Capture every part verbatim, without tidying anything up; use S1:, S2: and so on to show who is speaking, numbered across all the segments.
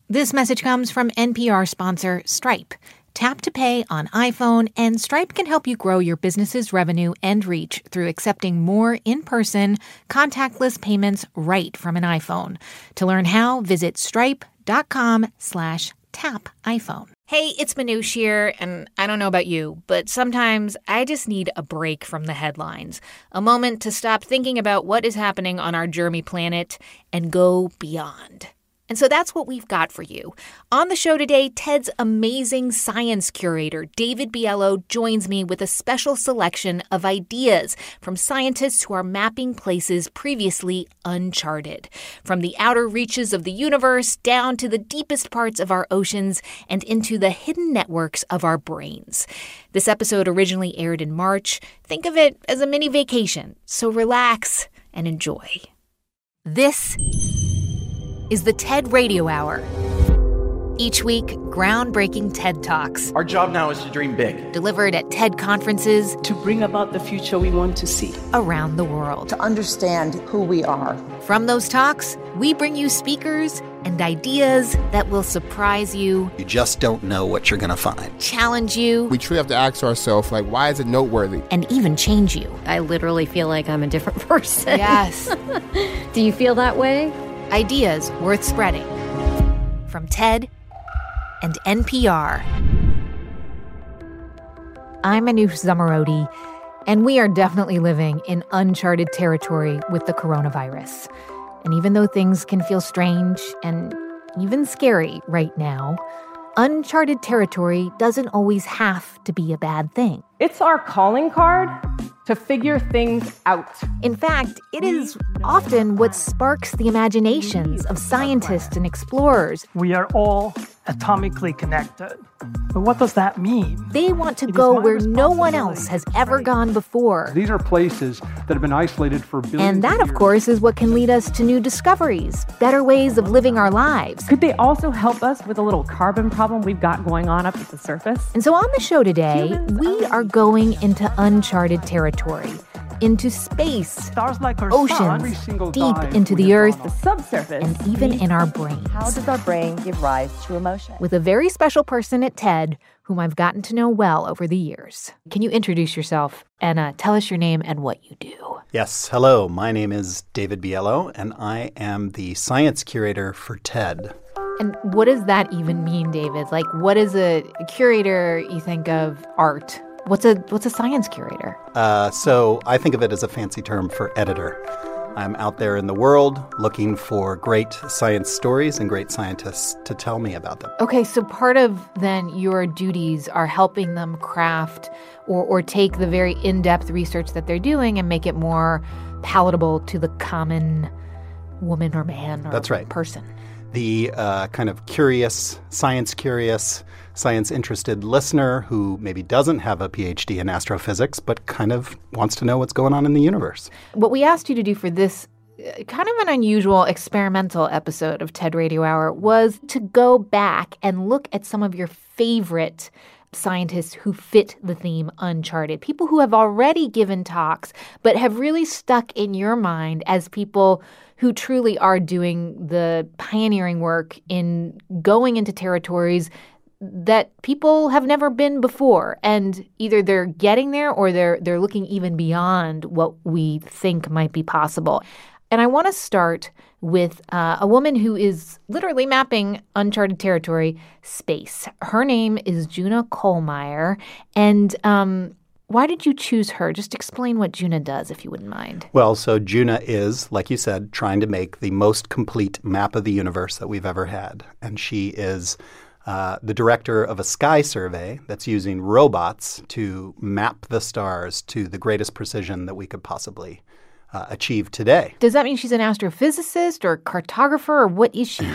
S1: This message comes from N P R sponsor Stripe. Tap to pay on iPhone, and Stripe can help you grow your business's revenue and reach through accepting more in-person, contactless payments right from an iPhone. To learn how, visit stripe.com slash tap iPhone. Hey, it's Manoush here, and I don't know about you, but sometimes I just need a break from the headlines. A moment to stop thinking about what is happening on our germy planet and go beyond. And so that's what we've got for you. On the show today, TED's amazing science curator, David Biello, joins me with a special selection of ideas from scientists who are mapping places previously uncharted. From the outer reaches of the universe down to the deepest parts of our oceans and into the hidden networks of our brains. This episode originally aired in March. Think of it as a mini vacation, so relax and enjoy. This is the TED Radio Hour. Each week, groundbreaking TED Talks.
S2: Our job now is to dream big.
S1: Delivered at TED conferences.
S3: To bring about the future we want to see.
S1: Around the world.
S4: To understand who we are.
S1: From those talks, we bring you speakers and ideas that will surprise you.
S5: You just don't know what you're going to find.
S1: Challenge you.
S6: We truly have to ask ourselves, like, why is it noteworthy?
S1: And even change you.
S7: I literally feel like I'm a different person.
S1: Yes.
S7: Do you feel that way?
S1: Ideas worth spreading. From TED and N P R. I'm Manoush Zomorodi, and we are definitely living in uncharted territory with the coronavirus. And even though things can feel strange and even scary right now, uncharted territory doesn't always have to be a bad thing.
S8: It's our calling card to figure things out.
S1: In fact, it is often what sparks the imaginations of scientists and explorers.
S9: We are all atomically connected. But what does that mean?
S1: They want to go where no one else has ever gone before.
S10: These are places that have been isolated for billions of years.
S1: And that, of course, is what can lead us to new discoveries, better ways of living our lives.
S8: Could they also help us with a little carbon problem we've got going on up at the surface?
S1: And so on the show today, we are going into uncharted territory. Into space,
S9: stars like our
S1: oceans,
S9: sun,
S1: deep into the earth,
S8: the subsurface,
S1: and even in our brains.
S4: How does our brain give rise to emotion?
S1: With a very special person at TED whom I've gotten to know well over the years. Can you introduce yourself and uh, tell us your name and what you do?
S5: Yes, hello. My name is David Biello, and I am the science curator for TED.
S1: And what does that even mean, David? Like, what is a, a curator? You think of art. What's a what's a science curator?
S5: Uh, so I think of it as a fancy term for editor. I'm out there in the world looking for great science stories and great scientists to tell me about them.
S1: Okay, so part of then your duties are helping them craft or, or take the very in-depth research that they're doing and make it more palatable to the common woman or man or
S5: That's right.
S1: person.
S5: The uh, kind of curious, science-curious, science-interested listener who maybe doesn't have a P H D in astrophysics but kind of wants to know what's going on in the universe.
S1: What we asked you to do for this uh, kind of an unusual experimental episode of TED Radio Hour was to go back and look at some of your favorite scientists who fit the theme uncharted, people who have already given talks but have really stuck in your mind as people who truly are doing the pioneering work in going into territories that people have never been before. And either they're getting there or they're they're looking even beyond what we think might be possible. And I want to start with uh, a woman who is literally mapping uncharted territory, space. Her name is Juna Kollmeier. And um, why did you choose her? Just explain what Juna does, if you wouldn't mind.
S5: Well, so Juna is, like you said, trying to make the most complete map of the universe that we've ever had. And she is uh, the director of a sky survey that's using robots to map the stars to the greatest precision that we could possibly uh, achieve today.
S1: Does that mean she's an astrophysicist or a cartographer, or what is she?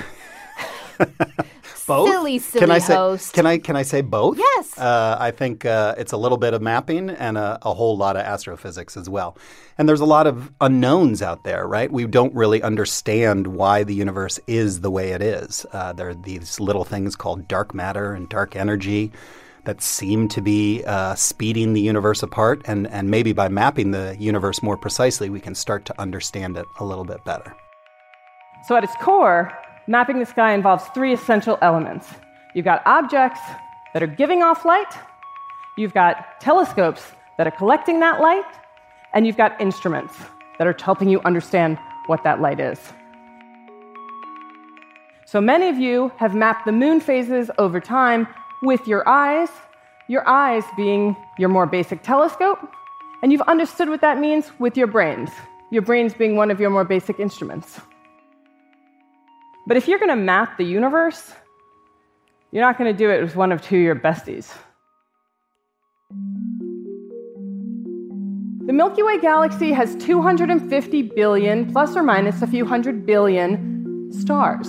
S5: Both?
S1: Silly, silly
S5: can I say,
S1: host.
S5: Can I can I say both?
S1: Yes.
S5: Uh, I think uh, it's a little bit of mapping and a, a whole lot of astrophysics as well. And there's a lot of unknowns out there, right? We don't really understand why the universe is the way it is. Uh, there are these little things called dark matter and dark energy that seem to be uh, speeding the universe apart. And, and maybe by mapping the universe more precisely, we can start to understand it a little bit better.
S8: So at its core, mapping the sky involves three essential elements. You've got objects that are giving off light, you've got telescopes that are collecting that light, and you've got instruments that are helping you understand what that light is. So many of you have mapped the moon phases over time with your eyes, your eyes being your more basic telescope, and you've understood what that means with your brains, your brains being one of your more basic instruments. But if you're going to map the universe, you're not going to do it with one of two of your besties. The Milky Way galaxy has two hundred fifty billion, plus or minus a few hundred billion, stars.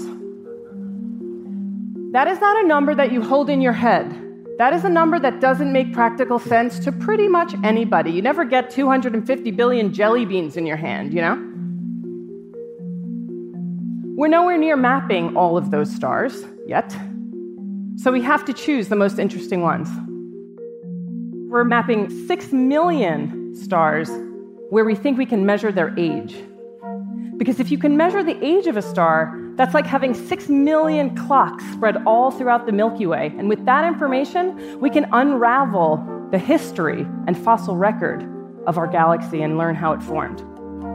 S8: That is not a number that you hold in your head. That is a number that doesn't make practical sense to pretty much anybody. You never get two hundred fifty billion jelly beans in your hand, you know? We're nowhere near mapping all of those stars yet. So we have to choose the most interesting ones. We're mapping six million stars where we think we can measure their age. Because if you can measure the age of a star, that's like having six million clocks spread all throughout the Milky Way. And with that information, we can unravel the history and fossil record of our galaxy and learn how it formed.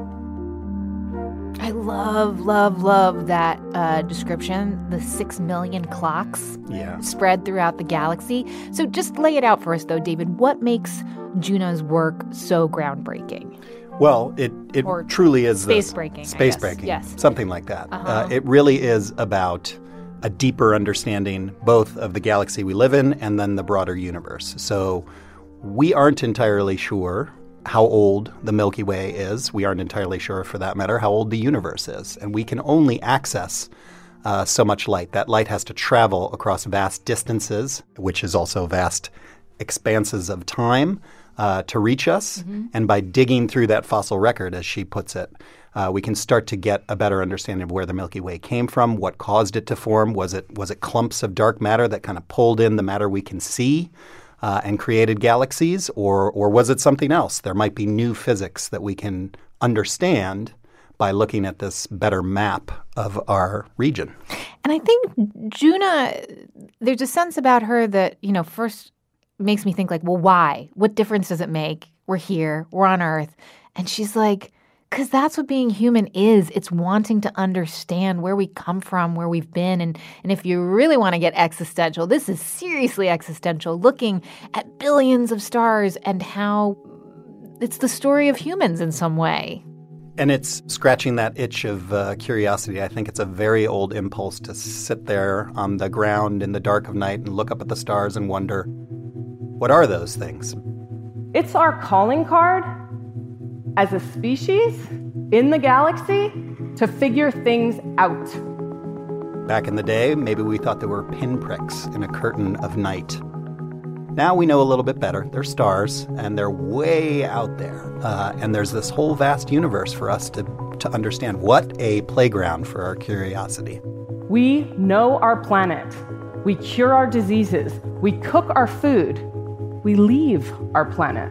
S1: I love, love, love that uh, description, the six million clocks
S5: yeah.
S1: spread throughout the galaxy. So just lay it out for us, though, David. What makes Juna's work so groundbreaking?
S5: Well, it, it truly is
S1: space breaking.
S5: Space breaking.
S1: Yes.
S5: Something like that.
S1: Uh-huh.
S5: Uh, it really is about a deeper understanding both of the galaxy we live in and then the broader universe. So we aren't entirely sure how old the Milky Way is. We aren't entirely sure, for that matter, how old the universe is. And we can only access uh, so much light. That light has to travel across vast distances, which is also vast expanses of time, uh, to reach us. Mm-hmm. And by digging through that fossil record, as she puts it, uh, we can start to get a better understanding of where the Milky Way came from, what caused it to form. Was it was it clumps of dark matter that kind of pulled in the matter we can see uh, and created galaxies? Or, or was it something else? There might be new physics that we can understand by looking at this better map of our region.
S1: And I think Juna, there's a sense about her that, you know, first makes me think like, well, why? What difference does it make? We're here. We're on Earth. And she's like, because that's what being human is. It's wanting to understand where we come from, where we've been. And, and if you really want to get existential, this is seriously existential, looking at billions of stars and how it's the story of humans in some way.
S5: And it's scratching that itch of uh, curiosity. I think it's a very old impulse to sit there on the ground in the dark of night and look up at the stars and wonder, what are those things?
S8: It's our calling card as a species in the galaxy to figure things out.
S5: Back in the day, maybe we thought there were pinpricks in a curtain of night. Now we know a little bit better. They're stars, and they're way out there. Uh, and there's this whole vast universe for us to, to understand. What a playground for our curiosity.
S8: We know our planet. We cure our diseases. We cook our food. We leave our planet.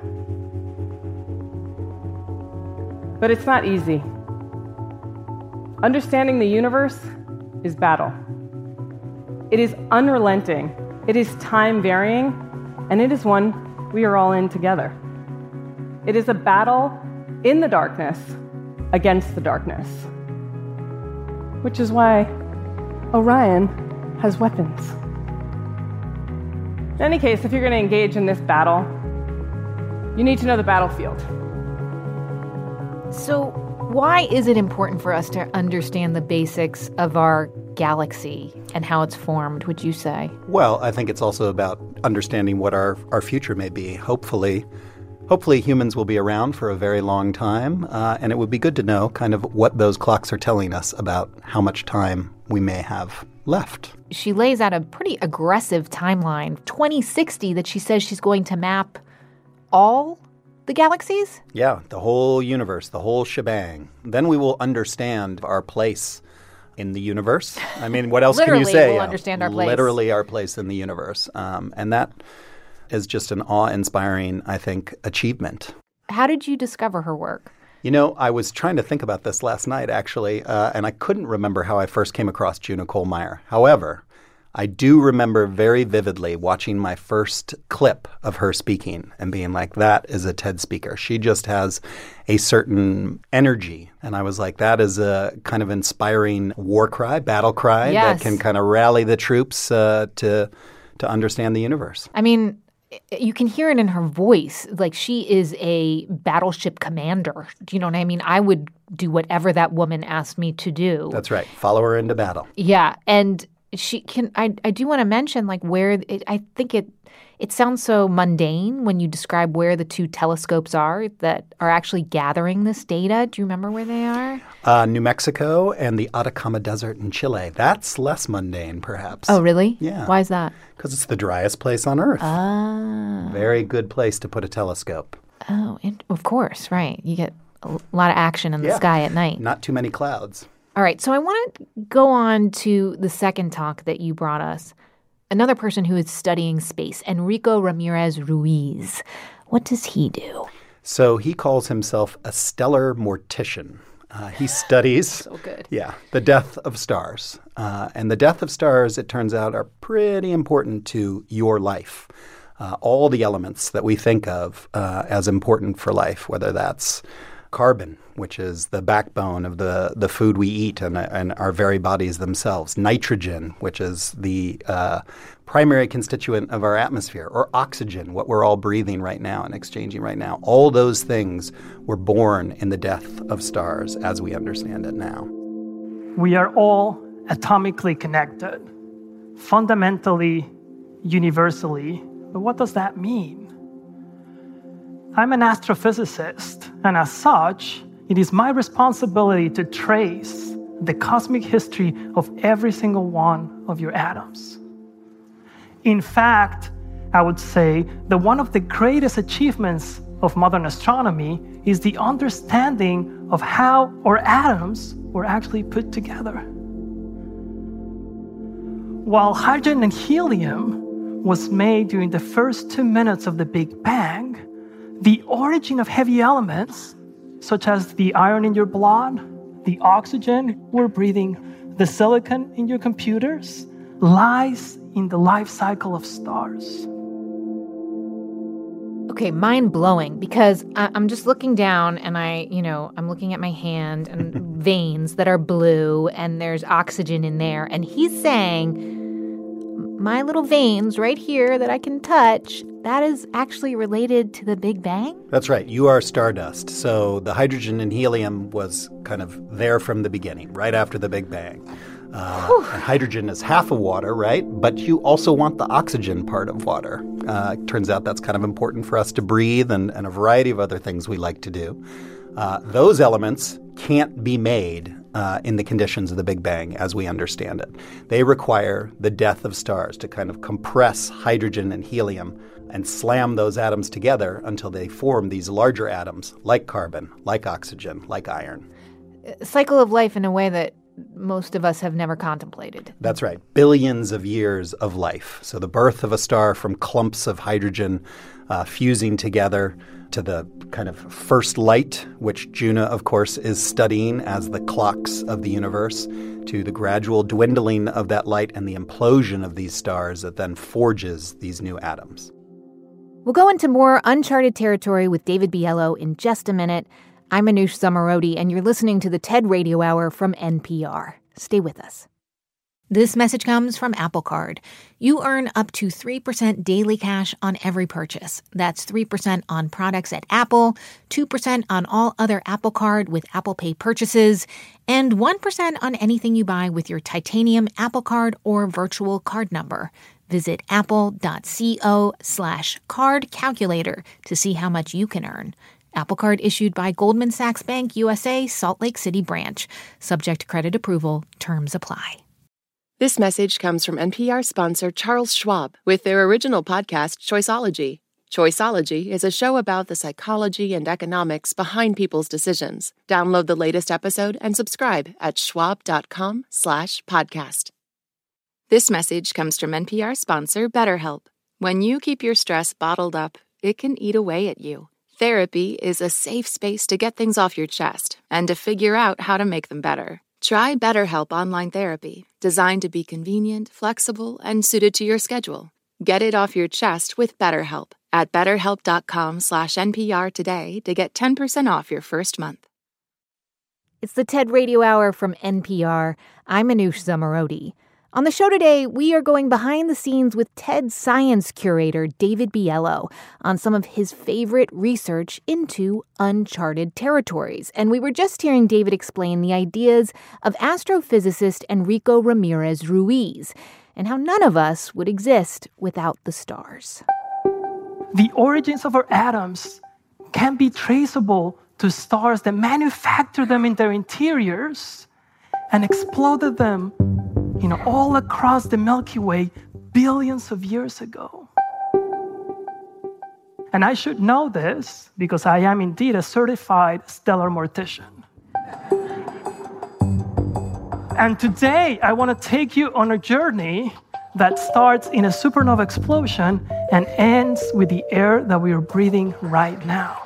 S8: But it's not easy. Understanding the universe is battle. It is unrelenting. It is time-varying. And it is one we are all in together. It is a battle in the darkness against the darkness. Which is why Orion has weapons. In any case, if you're going to engage in this battle, you need to know the battlefield.
S1: So why is it important for us to understand the basics of our galaxy and how it's formed, would you say?
S5: Well, I think it's also about understanding what our, our future may be. Hopefully, hopefully humans will be around for a very long time, uh, and it would be good to know kind of what those clocks are telling us about how much time we may have left.
S1: She lays out a pretty aggressive timeline, twenty sixty, that she says she's going to map all the galaxies?
S5: Yeah, the whole universe, the whole shebang. Then we will understand our place in the universe. I mean, what else can you say?
S1: Literally, we'll
S5: yeah,
S1: understand our place.
S5: Literally our place in the universe. Um, and that is just an awe-inspiring, I think, achievement.
S1: How did you discover her work?
S5: You know, I was trying to think about this last night, actually, uh, and I couldn't remember how I first came across Juna Kollmeyer. However, I do remember very vividly watching my first clip of her speaking and being like, that is a TED speaker. She just has a certain energy. And I was like, that is a kind of inspiring war cry, battle cry
S1: yes.
S5: that can kind of rally the troops uh, to to understand the universe.
S1: I mean, you can hear it in her voice. Like, she is a battleship commander. Do you know what I mean? I would do whatever that woman asked me to do.
S5: That's right. Follow her into battle.
S1: Yeah. And she can, I, I do want to mention, like, where it, I think it, it sounds so mundane when you describe where the two telescopes are that are actually gathering this data. Do you remember where they are?
S5: Uh, New Mexico and the Atacama Desert in Chile. That's less mundane, perhaps.
S1: Oh, really?
S5: Yeah.
S1: Why is that?
S5: Because it's the driest place on Earth.
S1: Ah.
S5: Very good place to put a telescope.
S1: Oh, it, of course, right. You get a lot of action in the
S5: Yeah.
S1: sky at night.
S5: Not too many clouds.
S1: All right, so I want to go on to the second talk that you brought us. Another person who is studying space, Enrico Ramirez Ruiz. What does he do?
S5: So he calls himself a stellar mortician. Uh, he studies
S1: so good.
S5: Yeah, the death of stars. Uh, and the death of stars, it turns out, are pretty important to your life. Uh, all the elements that we think of uh, as important for life, whether that's carbon, which is the backbone of the, the food we eat and, and our very bodies themselves. Nitrogen, which is the uh, primary constituent of our atmosphere. Or oxygen, what we're all breathing right now and exchanging right now. All those things were born in the death of stars as we understand it now.
S9: We are all atomically connected, fundamentally, universally. But what does that mean? I'm an astrophysicist, and as such, it is my responsibility to trace the cosmic history of every single one of your atoms. In fact, I would say that one of the greatest achievements of modern astronomy is the understanding of how our atoms were actually put together. While hydrogen and helium was made during the first two minutes of the Big Bang, the origin of heavy elements, such as the iron in your blood, the oxygen we're breathing, the silicon in your computers, lies in the life cycle of stars.
S1: Okay, mind-blowing, because I- I'm just looking down and I, you know, I'm looking at my hand and veins that are blue and there's oxygen in there. And he's saying, my little veins right here that I can touch, that is actually related to the Big Bang?
S5: That's right. You are stardust. So the hydrogen and helium was kind of there from the beginning, right after the Big Bang. Uh, and hydrogen is half of water, right? But you also want the oxygen part of water. Uh, turns out that's kind of important for us to breathe and, and a variety of other things we like to do. Uh, those elements can't be made uh, in the conditions of the Big Bang as we understand it. They require the death of stars to kind of compress hydrogen and helium and slam those atoms together until they form these larger atoms like carbon, like oxygen, like iron.
S1: A cycle of life in a way that most of us have never contemplated.
S5: That's right. Billions of years of life. So the birth of a star from clumps of hydrogen uh, fusing together to the kind of first light, which Juna, of course, is studying as the clocks of the universe, to the gradual dwindling of that light and the implosion of these stars that then forges these new atoms.
S1: We'll go into more uncharted territory with David Biello in just a minute. I'm Anoush Zomorodi, and you're listening to the TED Radio Hour from N P R. Stay with us. This message comes from Apple Card. You earn up to three percent daily cash on every purchase. That's three percent on products at Apple, two percent on all other Apple Card with Apple Pay purchases, and one percent on anything you buy with your titanium Apple Card or virtual card number. Visit apple.co slash card calculator to see how much you can earn. Apple Card issued by Goldman Sachs Bank U S A, Salt Lake City branch. Subject to credit approval. Terms apply.
S2: This message comes from N P R sponsor Charles Schwab with their original podcast, Choiceology. Choiceology is a show about the psychology and economics behind people's decisions. Download the latest episode and subscribe at schwab.com slash podcast. This message comes from N P R sponsor BetterHelp. When you keep your stress bottled up, it can eat away at you. Therapy is a safe space to get things off your chest and to figure out how to make them better. Try BetterHelp Online Therapy, designed to be convenient, flexible, and suited to your schedule. Get it off your chest with BetterHelp at betterhelp.com slash NPR today to get ten percent off your first month.
S1: It's the TED Radio Hour from N P R. I'm Anoush Zomorodi. On the show today, we are going behind the scenes with TED Science curator David Biello on some of his favorite research into uncharted territories. And we were just hearing David explain the ideas of astrophysicist Enrico Ramirez Ruiz and how none of us would exist without the stars.
S9: The origins of our atoms can be traceable to stars that manufactured them in their interiors and exploded them, you know, all across the Milky Way billions of years ago. And I should know this because I am indeed a certified stellar mortician. And today I want to take you on a journey that starts in a supernova explosion and ends with the air that we are breathing right now.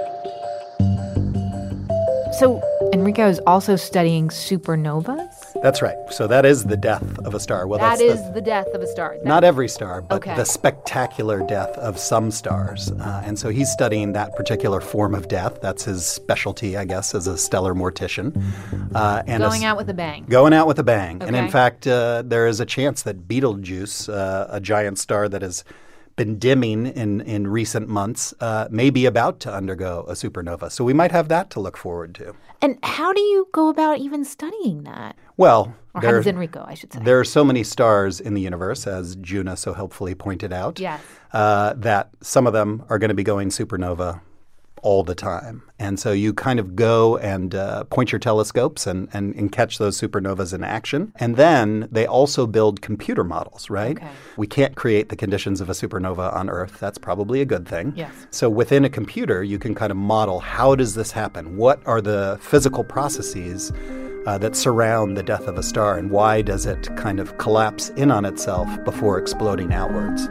S1: So Enrico is also studying supernovas?
S5: That's right. So that is the death of a star. Well,
S1: that
S5: that's
S1: is
S5: the,
S1: the death of a star. That
S5: not every star, but
S1: okay.
S5: the spectacular death of some stars. Uh, and so he's studying that particular form of death. That's his specialty, I guess, as a stellar mortician. Uh, and
S1: going
S5: a,
S1: out with a bang.
S5: Going out with a bang.
S1: Okay.
S5: And in fact, uh, there is a chance that Betelgeuse, uh, a giant star that has been dimming in, in recent months, uh, may be about to undergo a supernova. So we might have that to look forward to.
S1: And how do you go about even studying that?
S5: Well,
S1: or
S5: there,
S1: how does Enrico, I should say.
S5: There are so many stars in the universe, as Juna so helpfully pointed out,
S1: yes.
S5: uh, that some of them are going to be going supernova all the time. And so you kind of go and uh, point your telescopes and, and, and catch those supernovas in action. And then they also build computer models, right?
S1: Okay.
S5: We can't create the conditions of a supernova on Earth. That's probably a good thing.
S1: Yes.
S5: So within a computer, you can kind of model, how does this happen? What are the physical processes uh, that surround the death of a star? And why does it kind of collapse in on itself before exploding outwards?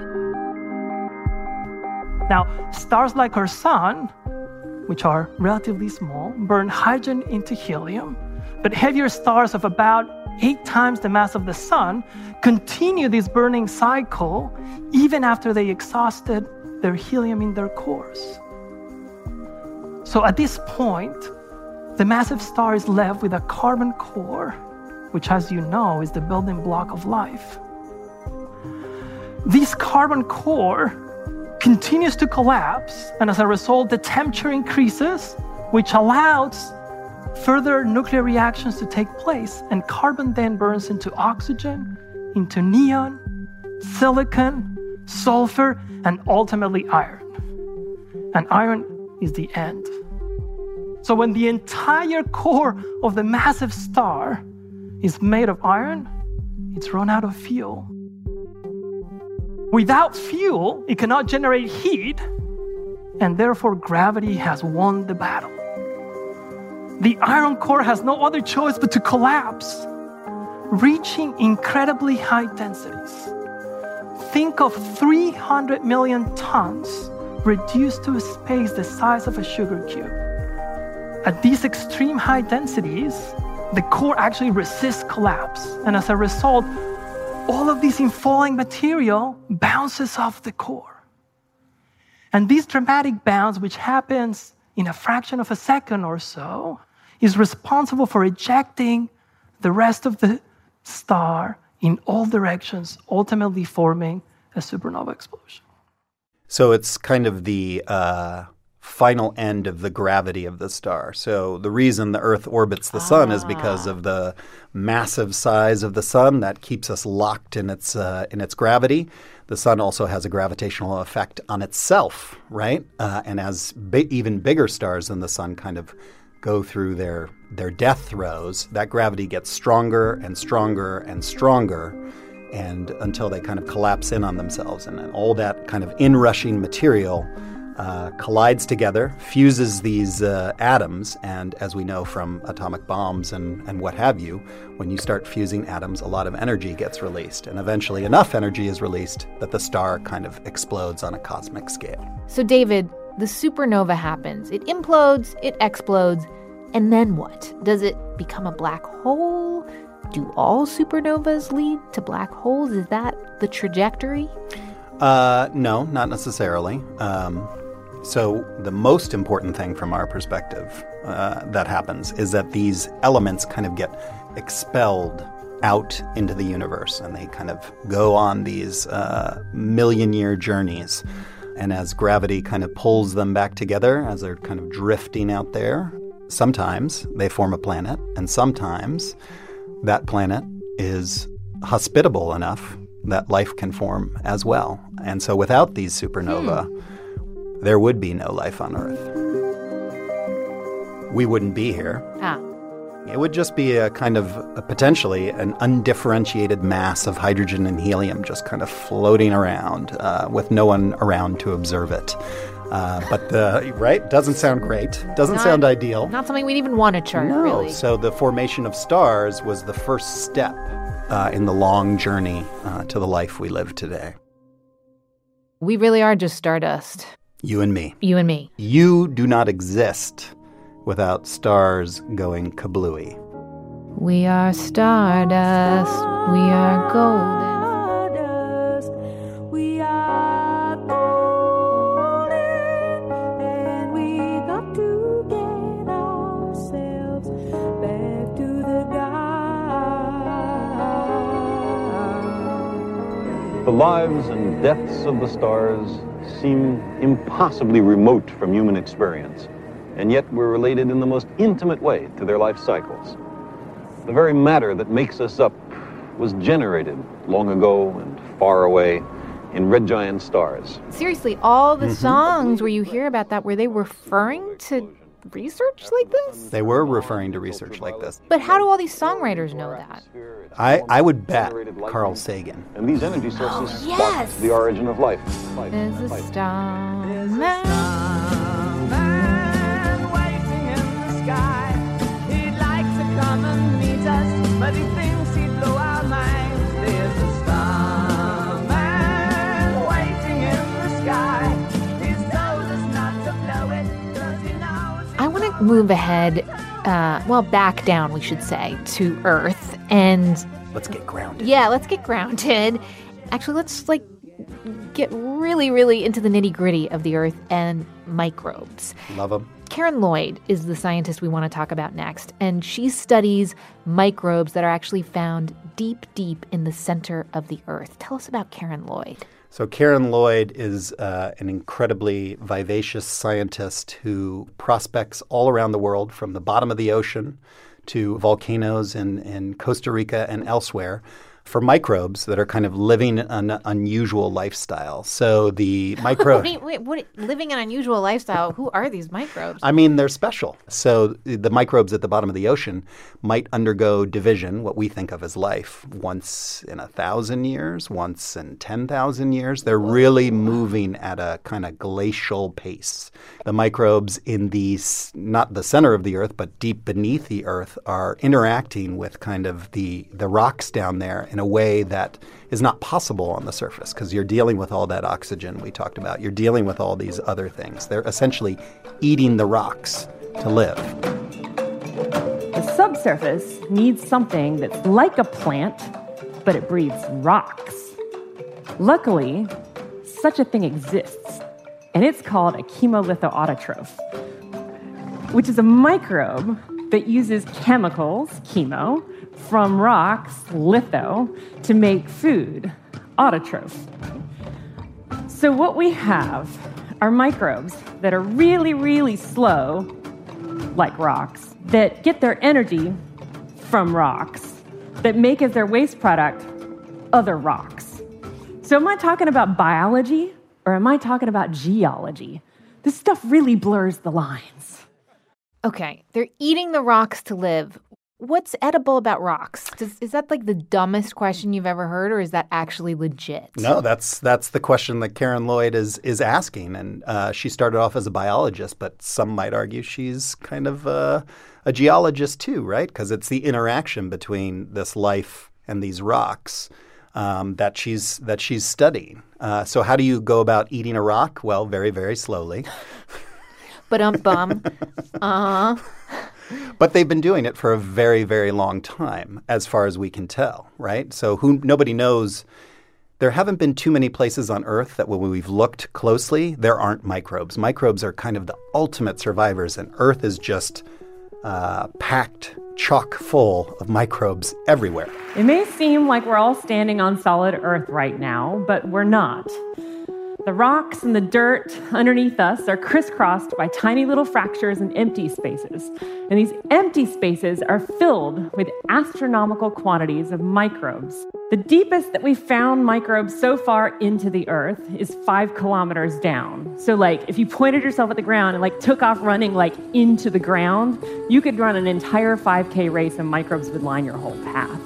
S9: Now, stars like our sun, which are relatively small, burn hydrogen into helium, but heavier stars of about eight times the mass of the sun continue this burning cycle even after they exhausted their helium in their cores. So at this point, the massive star is left with a carbon core, which, as you know, is the building block of life. This carbon core continues to collapse, and as a result, the temperature increases, which allows further nuclear reactions to take place, and carbon then burns into oxygen, into neon, silicon, sulfur, and ultimately iron. And iron is the end. So when the entire core of the massive star is made of iron, it's run out of fuel. Without fuel, it cannot generate heat, and therefore gravity has won the battle. The iron core has no other choice but to collapse, reaching incredibly high densities. Think of three hundred million tons reduced to a space the size of a sugar cube. At these extreme high densities, the core actually resists collapse, and as a result, all of this infalling material bounces off the core. And this dramatic bounce, which happens in a fraction of a second or so, is responsible for ejecting the rest of the star in all directions, ultimately forming a supernova explosion.
S5: So it's kind of the uh, final end of the gravity of the star. So the reason the Earth orbits the ah. sun is because of the massive size of the sun that keeps us locked in its uh, in its gravity. The sun also has a gravitational effect on itself, right? Uh, and as bi- even bigger stars than the sun kind of go through their their death throes, that gravity gets stronger and stronger and stronger, and until they kind of collapse in on themselves. And then all that kind of inrushing material uh, collides together, fuses these uh, atoms, and as we know from atomic bombs and, and what have you, when you start fusing atoms, a lot of energy gets released, and eventually enough energy is released that the star kind of explodes on a cosmic scale.
S1: So David, the supernova happens. It implodes, it explodes, and then what? Does it become a black hole? Do all supernovas lead to black holes? Is that the trajectory?
S5: Uh, no, not necessarily. Um, so the most important thing from our perspective uh, that happens is that these elements kind of get expelled out into the universe, and they kind of go on these uh, million-year journeys. And as gravity kind of pulls them back together, as they're kind of drifting out there, sometimes they form a planet, and sometimes that planet is hospitable enough that life can form as well. And so without these supernova, hmm. there would be no life on Earth. We wouldn't be here.
S1: Ah.
S5: It would just be a kind of a potentially an undifferentiated mass of hydrogen and helium just kind of floating around uh, with no one around to observe it. Uh, but the right doesn't sound great. Doesn't
S1: not,
S5: sound ideal.
S1: Not something we'd even want to chart,
S5: no.
S1: really.
S5: So the formation of stars was the first step uh, in the long journey uh, to the life we live today.
S1: We really are just stardust.
S5: You and me.
S1: You and me.
S5: You do not exist without stars going kablooey.
S1: We are stardust. We are golden.
S11: We are golden, and we got to get ourselves back to the ground.
S12: The lives and deaths of the stars seem impossibly remote from human experience. And yet we're related in the most intimate way to their life cycles. The very matter that makes us up was generated long ago and far away in red giant stars.
S1: Seriously, all the
S5: mm-hmm.
S1: songs where you hear about that, were they referring to research like this?
S5: They were referring to research like this.
S1: But how do all these songwriters know that?
S5: I, I would bet Carl Sagan.
S12: And these energy sources
S1: oh, yes.
S12: spark the origin of life. life
S1: There's a
S12: life.
S1: star
S11: There's
S1: man.
S11: a star man waiting in the sky. He'd like to come and meet us, but he thinks he'd blow our minds. There's a star man waiting in the sky. He's told us not to blow it, 'cause he knows.
S1: I want to move ahead, uh, well, back down, we should say, to Earth. And
S5: let's get grounded.
S1: Yeah, let's get grounded. Actually, let's like get really, really into the nitty gritty of the Earth and microbes.
S5: Love them.
S1: Karen Lloyd is the scientist we want to talk about next, and she studies microbes that are actually found deep, deep in the center of the Earth. Tell us about Karen Lloyd.
S5: So Karen Lloyd is uh, an incredibly vivacious scientist who prospects all around the world, from the bottom of the ocean to volcanoes in, in Costa Rica and elsewhere, for microbes that are kind of living an unusual lifestyle. So the micro...
S1: wait, wait, what, living an unusual lifestyle? Who are these microbes?
S5: I mean, they're special. So the microbes at the bottom of the ocean might undergo division, what we think of as life, once in a thousand years, once in ten thousand years. They're really moving at a kind of glacial pace. The microbes in the, not the center of the Earth, but deep beneath the Earth are interacting with kind of the, the rocks down there in a way that is not possible on the surface, because you're dealing with all that oxygen we talked about. You're dealing with all these other things. They're essentially eating the rocks to live.
S8: The subsurface needs something that's like a plant, but it breathes rocks. Luckily, such a thing exists, and it's called a chemolithoautotroph, which is a microbe that uses chemicals, chemo, from rocks, litho, to make food, autotroph. So what we have are microbes that are really, really slow, like rocks, that get their energy from rocks, that make as their waste product other rocks. So am I talking about biology, or am I talking about geology? This stuff really blurs the lines.
S1: Okay, they're eating the rocks to live. What's edible about rocks? Does, is that like the dumbest question you've ever heard, or is that actually legit?
S5: No, that's that's the question that Karen Lloyd is is asking. And uh, she started off as a biologist, but some might argue she's kind of uh, a geologist too, right? Because it's the interaction between this life and these rocks um, that she's that she's studying. Uh, so how do you go about eating a rock? Well, very, very slowly.
S1: But um bum. Uh-huh.
S5: But they've been doing it for a very, very long time, as far as we can tell, right? So who nobody knows. There haven't been too many places on Earth that when we've looked closely, there aren't microbes. Microbes are kind of the ultimate survivors, and Earth is just uh, packed, chock full of microbes everywhere.
S8: It may seem like we're all standing on solid Earth right now, but we're not. The rocks and the dirt underneath us are crisscrossed by tiny little fractures and empty spaces. And these empty spaces are filled with astronomical quantities of microbes. The deepest that we've found microbes so far into the Earth is five kilometers down. So, like, if you pointed yourself at the ground and, like, took off running, like, into the ground, you could run an entire five K race and microbes would line your whole path.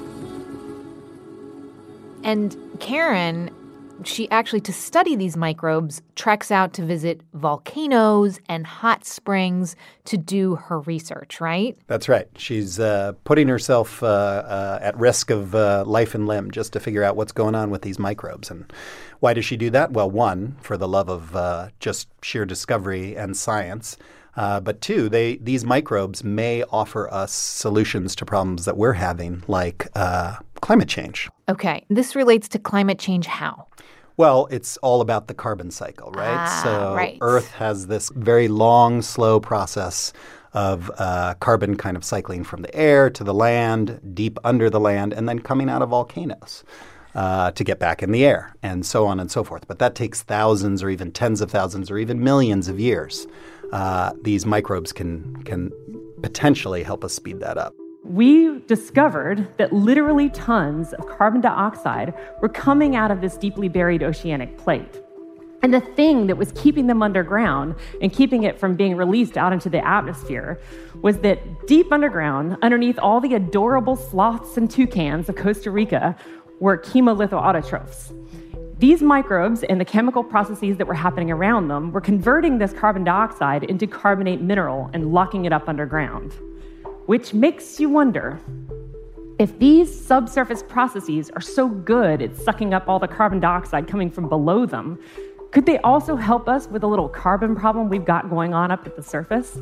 S1: And Karen, she actually, to study these microbes, treks out to visit volcanoes and hot springs to do her research, right?
S5: That's right. She's uh, putting herself uh, uh, at risk of uh, life and limb just to figure out what's going on with these microbes. And why does she do that? Well, one, for the love of uh, just sheer discovery and science. Uh, but two, they these microbes may offer us solutions to problems that we're having, like uh, climate change.
S1: Okay. This relates to climate change how?
S5: Well, it's all about the carbon cycle, right?
S1: Ah,
S5: so
S1: right.
S5: Earth has this very long, slow process of uh, carbon kind of cycling from the air to the land, deep under the land, and then coming out of volcanoes uh, to get back in the air, and so on and so forth. But that takes thousands or even tens of thousands or even millions of years. Uh, these microbes can can potentially help us speed that up.
S8: We discovered that literally tons of carbon dioxide were coming out of this deeply buried oceanic plate. And the thing that was keeping them underground and keeping it from being released out into the atmosphere was that deep underground, underneath all the adorable sloths and toucans of Costa Rica, were chemolithoautotrophs. These microbes and the chemical processes that were happening around them were converting this carbon dioxide into carbonate mineral and locking it up underground. Which makes you wonder, if these subsurface processes are so good at sucking up all the carbon dioxide coming from below them, could they also help us with a little carbon problem we've got going on up at the surface?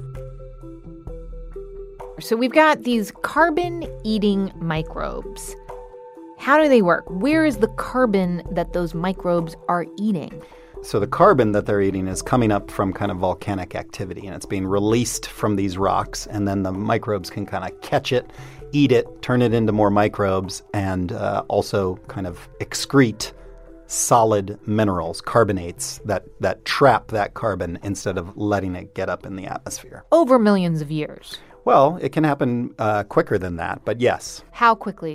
S1: So we've got these carbon-eating microbes. How do they work? Where is the carbon that those microbes are eating?
S5: So the carbon that they're eating is coming up from kind of volcanic activity, and it's being released from these rocks, and then the microbes can kind of catch it, eat it, turn it into more microbes, and uh, also kind of excrete solid minerals, carbonates, that, that trap that carbon instead of letting it get up in the atmosphere.
S1: Over millions of years.
S5: Well, it can happen uh, quicker than that, but yes.
S1: How quickly?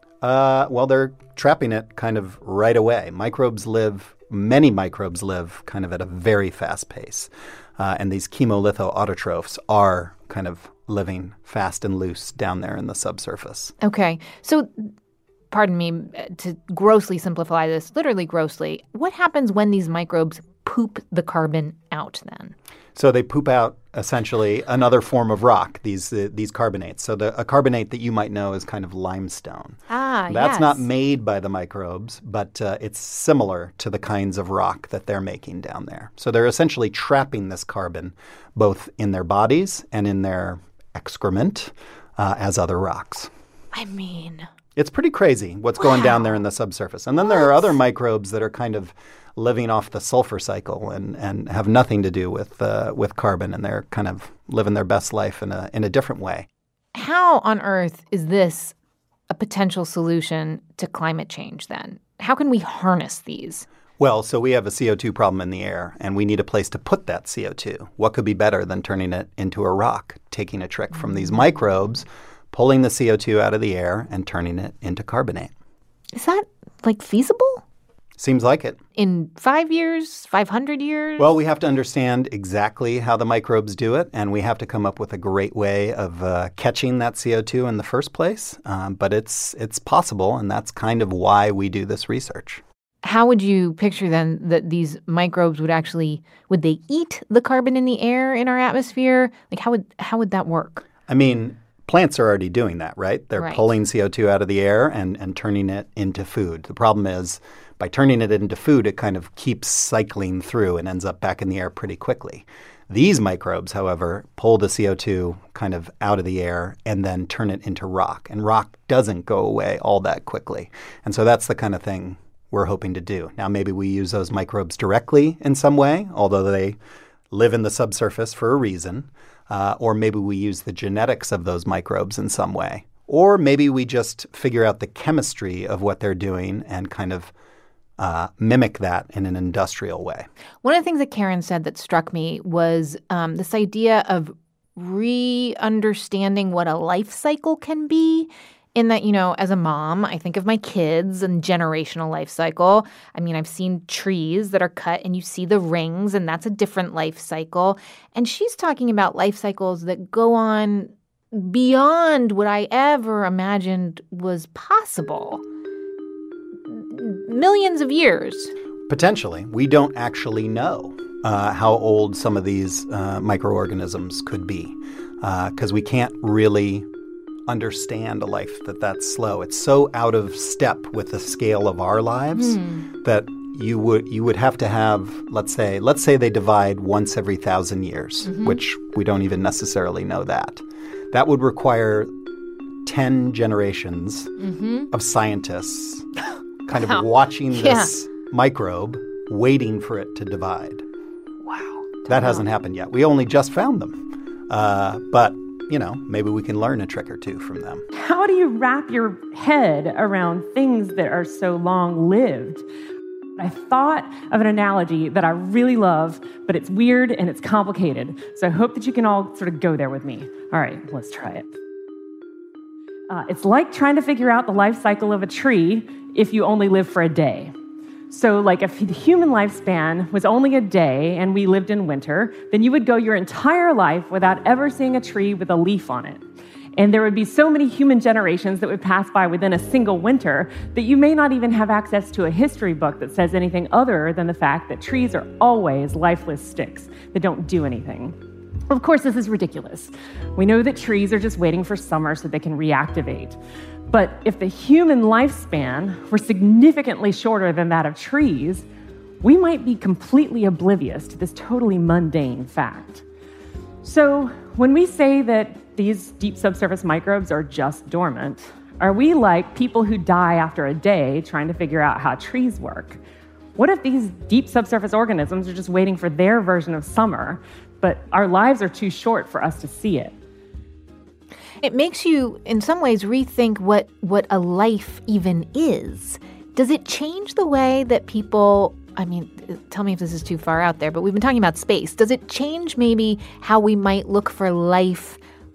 S5: Uh, well, they're trapping it kind of right away. Microbes live... Many microbes live kind of at a very fast pace. Uh, and these chemolithoautotrophs are kind of living fast and loose down there in the subsurface.
S1: Okay. So, pardon me, to grossly simplify this, literally grossly, what happens when these microbes poop the carbon out then?
S5: So they poop out essentially another form of rock, these uh, these carbonates. So the, a carbonate that you might know is kind of limestone.
S1: Ah,
S5: That's
S1: yes.
S5: not made by the microbes, but uh, it's similar to the kinds of rock that they're making down there. So they're essentially trapping this carbon both in their bodies and in their excrement uh, as other rocks.
S1: I mean...
S5: It's pretty crazy what's
S1: wow.
S5: going down there in the subsurface. And then
S1: what?
S5: there are other microbes that are kind of living off the sulfur cycle and, and have nothing to do with uh, with carbon, and they're kind of living their best life in a in a different way.
S1: How on earth is this a potential solution to climate change then? How can we harness these?
S5: Well, so we have a C O two problem in the air, and we need a place to put that C O two. What could be better than turning it into a rock, taking a trick from these microbes, pulling the C O two out of the air and turning it into carbonate?
S1: Is that, like, feasible?
S5: Seems like it.
S1: In five years, five hundred years?
S5: Well, we have to understand exactly how the microbes do it, and we have to come up with a great way of uh, catching that C O two in the first place. Um, but it's it's possible, and that's kind of why we do this research.
S1: How would you picture then that these microbes would actually, would they eat the carbon in the air in our atmosphere? Like, how would how would that work?
S5: I mean, plants are already doing that, right? They're
S1: Right.
S5: pulling C O two out of the air and, and turning it into food. The problem is by turning it into food, it kind of keeps cycling through and ends up back in the air pretty quickly. These microbes, however, pull the C O two kind of out of the air and then turn it into rock. And rock doesn't go away all that quickly. And so that's the kind of thing we're hoping to do. Now, maybe we use those microbes directly in some way, although they live in the subsurface for a reason. Uh, or maybe we use the genetics of those microbes in some way. Or maybe we just figure out the chemistry of what they're doing and kind of uh, mimic that in an industrial way.
S1: One of the things that Karen said that struck me was um, this idea of re-understanding what a life cycle can be. In that, you know, as a mom, I think of my kids and generational life cycle. I mean, I've seen trees that are cut and you see the rings, and that's a different life cycle. And she's talking about life cycles that go on beyond what I ever imagined was possible. Millions of years.
S5: Potentially. We don't actually know uh, how old some of these uh, microorganisms could be because uh, we can't really understand a life that that's slow. It's so out of step with the scale of our lives mm. that you would you would have to have, let's say, let's say they divide once every thousand years, mm-hmm. which we don't even necessarily know that. That would require ten generations mm-hmm. of scientists kind
S1: wow.
S5: of watching
S1: yeah.
S5: this microbe, waiting for it to divide.
S1: Wow.
S5: That hasn't happened yet. We only just found them. Uh, but you know, maybe we can learn a trick or two from them.
S8: How do you wrap your head around things that are so long-lived? I thought of an analogy that I really love, but it's weird and it's complicated. So I hope that you can all sort of go there with me. All right, let's try it. Uh, it's like trying to figure out the life cycle of a tree if you only live for a day. So like if the human lifespan was only a day and we lived in winter, then you would go your entire life without ever seeing a tree with a leaf on it. And there would be so many human generations that would pass by within a single winter that you may not even have access to a history book that says anything other than the fact that trees are always lifeless sticks that don't do anything. Of course, this is ridiculous. We know that trees are just waiting for summer so they can reactivate. But if the human lifespan were significantly shorter than that of trees, we might be completely oblivious to this totally mundane fact. So when we say that these deep subsurface microbes are just dormant, are we like people who die after a day trying to figure out how trees work? What if these deep subsurface organisms are just waiting for their version of summer, but our lives are too short for us to see it?
S1: It makes you, in some ways, rethink what, what a life even is. Does it change the way that people, I mean, tell me if this is too far out there, but we've been talking about space. Does it change maybe how we might look for life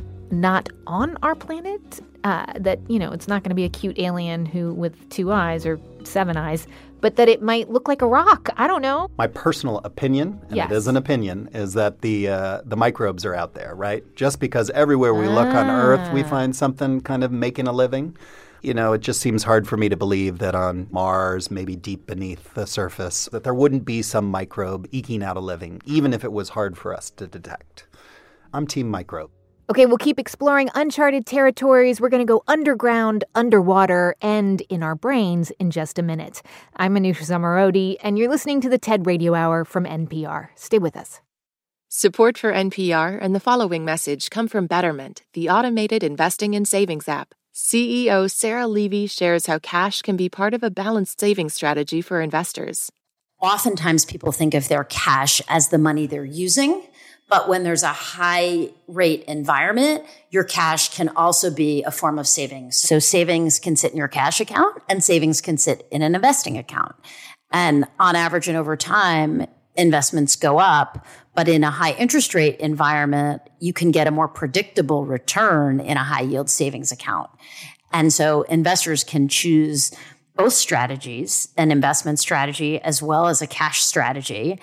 S1: not on our planet? Uh, that, you know, it's not going to be a cute alien who with two eyes or seven eyes, but that it might look like a rock. I don't know.
S5: My personal opinion, and
S1: yes.
S5: it is an opinion, is that the uh, the microbes are out there, right? Just because everywhere we ah. look on Earth, we find something kind of making a living. You know, it just seems hard for me to believe that on Mars, maybe deep beneath the surface, that there wouldn't be some microbe eking out a living, even if it was hard for us to detect. I'm Team Microbe.
S1: Okay, we'll keep exploring uncharted territories. We're going to go underground, underwater, and in our brains in just a minute. I'm Manoush Zomorodi, and you're listening to the TED Radio Hour from N P R. Stay with us.
S2: Support for N P R and the following message come from Betterment, the automated investing and savings app. C E O Sarah Levy shares how cash can be part of a balanced savings strategy for investors.
S13: Oftentimes people think of their cash as the money they're using. But when there's a high rate environment, your cash can also be a form of savings. So savings can sit in your cash account and savings can sit in an investing account. And on average and over time, investments go up. But in a high interest rate environment, you can get a more predictable return in a high yield savings account. And so investors can choose both strategies, an investment strategy as well as a cash strategy,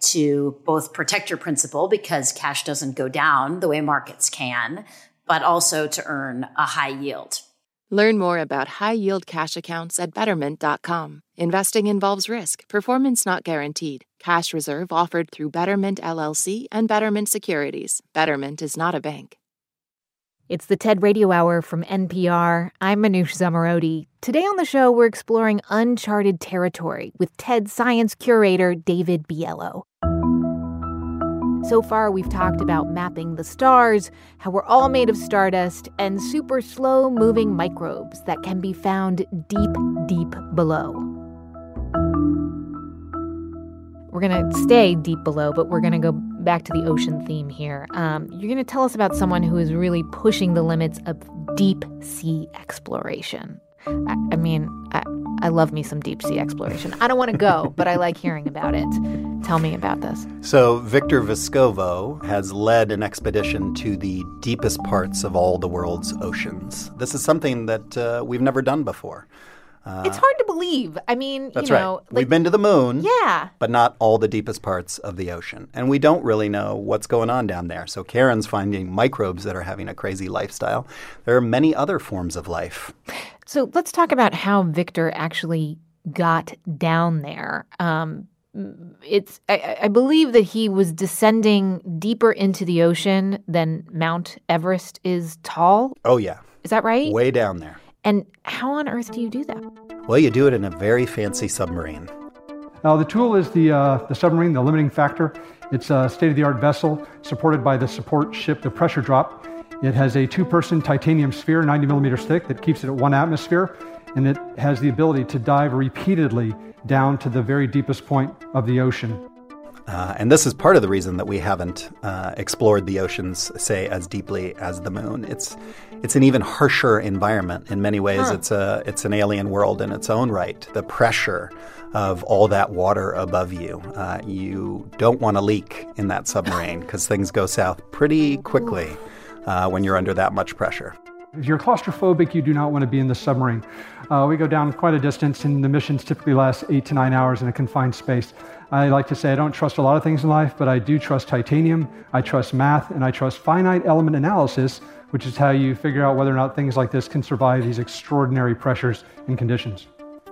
S13: to both protect your principal because cash doesn't go down the way markets can, but also to earn a high yield.
S2: Learn more about high-yield cash accounts at betterment dot com. Investing involves risk. Performance not guaranteed. Cash reserve offered through Betterment L L C and Betterment Securities. Betterment is not a bank.
S1: It's the TED Radio Hour from N P R. I'm Manoush Zomorodi. Today on the show, we're exploring uncharted territory with TED Science curator David Biello. So far, we've talked about mapping the stars, how we're all made of stardust, and super slow-moving microbes that can be found deep, deep below. We're going to stay deep below, but we're going to go back to the ocean theme here. Um, you're going to tell us about someone who is really pushing the limits of deep sea exploration. I, I mean, I, I love me some deep sea exploration. I don't want to go, but I like hearing about it. Tell me about this.
S5: So Victor Vescovo has led an expedition to the deepest parts of all the world's oceans. This is something that uh, we've never done before. Uh,
S1: it's hard to believe. I mean,
S5: that's
S1: you know.
S5: right.
S1: Like,
S5: we've been to the moon,
S1: yeah,
S5: but not all the deepest parts of the ocean. And we don't really know what's going on down there. So Karen's finding microbes that are having a crazy lifestyle. There are many other forms of life.
S1: So let's talk about how Victor actually got down there. Um, it's I, I believe that he was descending deeper into the ocean than Mount Everest is tall.
S5: Oh, yeah.
S1: Is that right?
S5: Way down there.
S1: And how on earth do you do that?
S5: Well, you do it in a very fancy submarine.
S10: Now, the tool is the uh, the submarine, the limiting factor. It's a state-of-the-art vessel supported by the support ship, the Pressure Drop. It has a two-person titanium sphere, ninety millimeters thick, that keeps it at one atmosphere, and it has the ability to dive repeatedly down to the very deepest point of the ocean.
S5: Uh, and this is part of the reason that we haven't uh, explored the oceans, say, as deeply as the moon. It's it's an even harsher environment. In many ways, huh. it's a it's an alien world in its own right. The pressure of all that water above you. Uh, you don't want to leak in that submarine because things go south pretty quickly uh, when you're under that much pressure.
S10: If you're claustrophobic, you do not want to be in the submarine. Uh, we go down quite a distance, and the missions typically last eight to nine hours in a confined space. I like to say I don't trust a lot of things in life, but I do trust titanium, I trust math, and I trust finite element analysis, which is how you figure out whether or not things like this can survive these extraordinary pressures and conditions.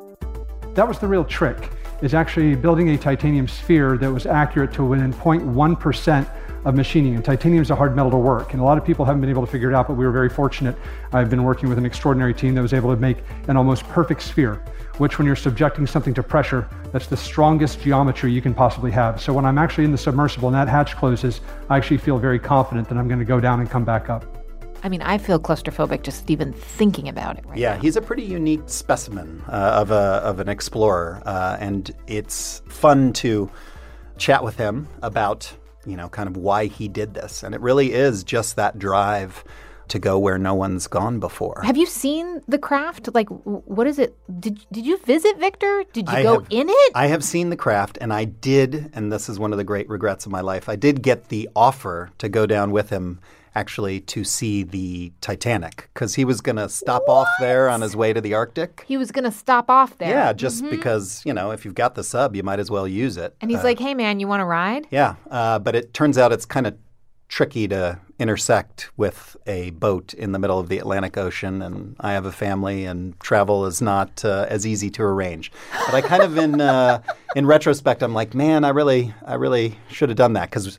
S10: That was the real trick, is actually building a titanium sphere that was accurate to within zero point one percent of machining. And titanium is a hard metal to work, and a lot of people haven't been able to figure it out, but we were very fortunate. I've been working with an extraordinary team that was able to make an almost perfect sphere, which when you're subjecting something to pressure, that's the strongest geometry you can possibly have. So when I'm actually in the submersible and that hatch closes, I actually feel very confident that I'm going to go down and come back up.
S1: I mean, I feel claustrophobic just even thinking about it right
S5: yeah,
S1: now.
S5: He's a pretty unique specimen uh, of a of an explorer, uh, and it's fun to chat with him about, you know, kind of why he did this. And it really is just that drive to go where no one's gone before.
S1: Have you seen the craft? Like, what is it? Did did you visit, Victor? Did you
S5: I
S1: go
S5: have,
S1: in it?
S5: I have seen the craft, and I did, and this is one of the great regrets of my life, I did get the offer to go down with him actually to see the Titanic, because he was going to stop what? off there on his way to the Arctic.
S1: He was going to stop off there.
S5: Yeah, just
S1: mm-hmm.
S5: because, you know, if you've got the sub, you might as well use it.
S1: And he's
S5: uh,
S1: like, hey, man, you want to ride?
S5: Yeah, uh, but it turns out it's kind of tricky to intersect with a boat in the middle of the Atlantic Ocean, and I have a family, and travel is not uh, as easy to arrange. But I kind of, in uh, in retrospect, I'm like, man, I really, I really should have done that, because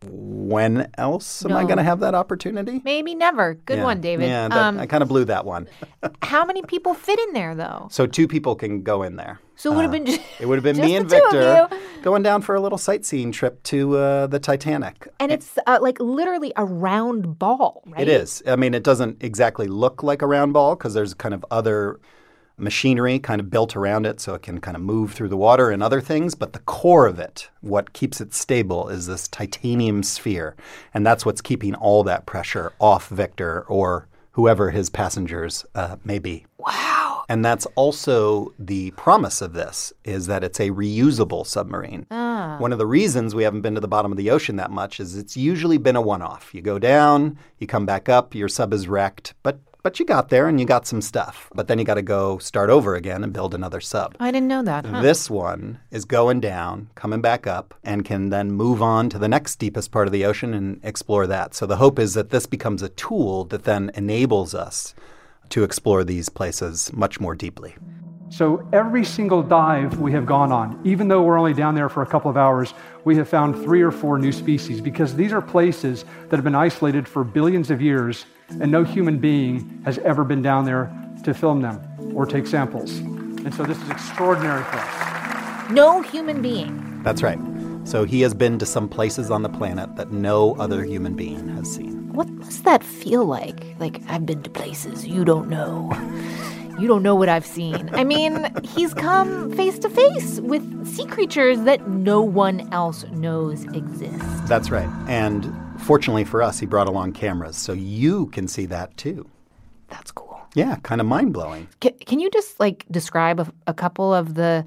S5: when else am
S1: no.
S5: I going to have that opportunity?
S1: Maybe never. Good
S5: yeah.
S1: one, David.
S5: Yeah, that,
S1: um,
S5: I kind of blew that one.
S1: How many people fit in there, though?
S5: So two people can go in there.
S1: So it would have
S5: uh,
S1: been just,
S5: it would have been
S1: just
S5: me and
S1: the two
S5: Victor
S1: of you.
S5: going down for a little sightseeing trip to uh, the Titanic.
S1: And it's uh, like literally a round ball, right?
S5: It is. I mean, it doesn't exactly look like a round ball because there's kind of other machinery kind of built around it so it can kind of move through the water and other things. But the core of it, what keeps it stable, is this titanium sphere. And that's what's keeping all that pressure off Victor or whoever his passengers uh, may be.
S1: Wow.
S5: And that's also the promise of this, is that it's a reusable submarine.
S1: Ah.
S5: One of the reasons we haven't been to the bottom of the ocean that much is it's usually been a one-off. You go down, you come back up, your sub is wrecked, but But you got there and you got some stuff. But then you got to go start over again and build another sub.
S1: I didn't know that. Huh?
S5: This one is going down, coming back up, and can then move on to the next deepest part of the ocean and explore that. So the hope is that this becomes a tool that then enables us to explore these places much more deeply.
S10: So every single dive we have gone on, even though we're only down there for a couple of hours, we have found three or four new species because these are places that have been isolated for billions of years and no human being has ever been down there to film them or take samples. And so this is extraordinary for us.
S1: No human being.
S5: That's right. So he has been to some places on the planet that no other human being has seen.
S1: What must that feel like? Like, I've been to places you don't know. You don't know what I've seen. I mean, he's come face to face with sea creatures that no one else knows exist.
S5: That's right. And fortunately for us, he brought along cameras, so you can see that too.
S1: That's cool.
S5: Yeah, kind of mind-blowing.
S1: Can, can you just, like, describe a, a couple of the...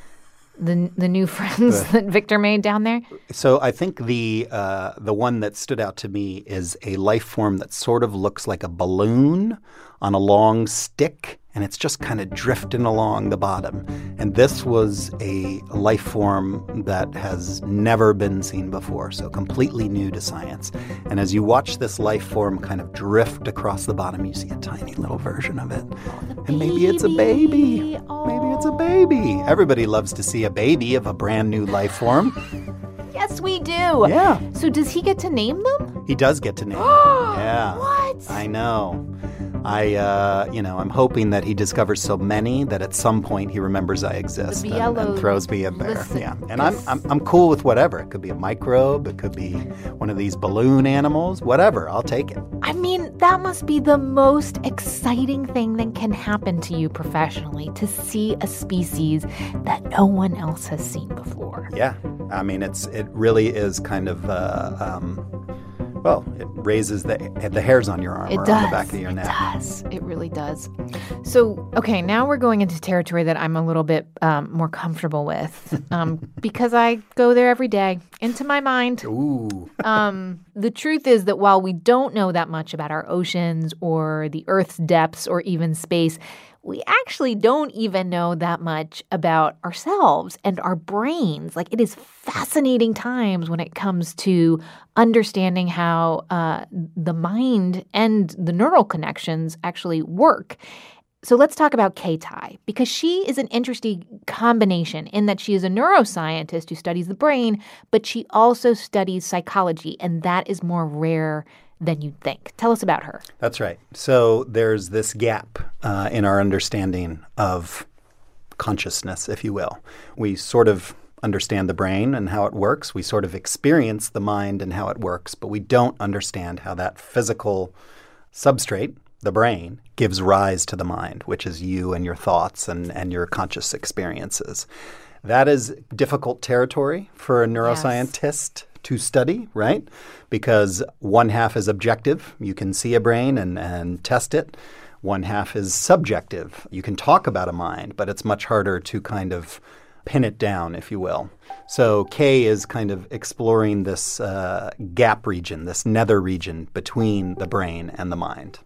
S1: The the new friends
S5: The-
S1: that Victor made down there?
S5: So I think the uh, the one that stood out to me is a life form that sort of looks like a balloon on a long stick, and it's just kind of drifting along the bottom. And this was a life form that has never been seen before, so completely new to science. And as you watch this life form kind of drift across the bottom, you see a tiny little version of it. And maybe it's a baby. Maybe it's a baby. Everybody loves to see a baby of a brand new life form.
S1: Yes, we do.
S5: Yeah.
S1: So does he get to name them?
S5: He does get to name them. Yeah.
S1: What?
S5: I know. I, uh, you know, I'm hoping that he discovers so many that at some point he remembers I exist and, and throws me in there.
S1: listen,
S5: Yeah, and I'm, I'm I'm cool with whatever. It could be a microbe. It could be one of these balloon animals. Whatever. I'll take it.
S1: I mean, that must be the most exciting thing that can happen to you professionally, to see a species that no one else has seen before.
S5: Yeah. I mean, it's it really is kind of. Uh, um, Well, it raises the the hairs on your arm
S1: It
S5: or
S1: does.
S5: on the back of your neck.
S1: It does. It really does. So, okay, now we're going into territory that I'm a little bit um, more comfortable with um, because I go there every day, into my mind.
S5: Ooh.
S1: Um, the truth is that while we don't know that much about our oceans or the Earth's depths or even space, we actually don't even know that much about ourselves and our brains. Like, it is fascinating times when it comes to understanding how uh, the mind and the neural connections actually work. So let's talk about Kay-Tai, because she is an interesting combination in that she is a neuroscientist who studies the brain, but she also studies psychology, and that is more rare than you'd think. Tell us about her.
S5: That's right. So there's this gap uh, in our understanding of consciousness, if you will. We sort of understand the brain and how it works. We sort of experience the mind and how it works, but we don't understand how that physical substrate, the brain, gives rise to the mind, which is you and your thoughts and, and your conscious experiences. That is difficult territory for a neuroscientist to study, right? Because one half is objective. You can see a brain and, and test it. One half is subjective. You can talk about a mind, but it's much harder to kind of pin it down, if you will. So Kay is kind of exploring this uh, gap region, this nether region between the brain and the mind.